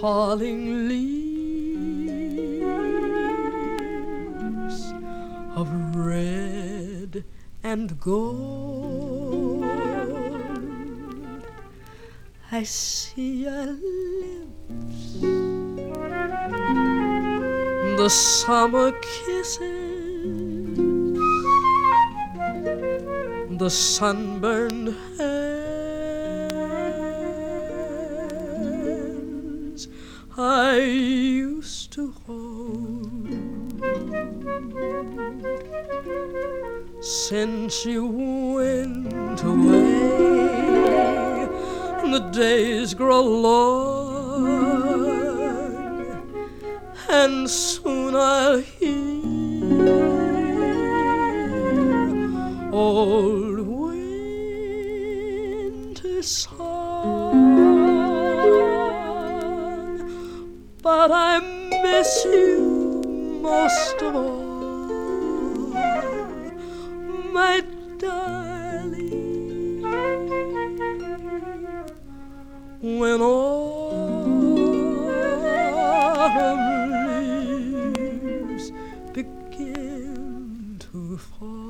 falling leaves of red and gold. I see your lips, the summer kisses, the sunburned hands I used to hold. Since you went away, the days grow long, and soon I'll hear old winter song. But I miss you most of all, my darling. When autumn leaves begin to fall.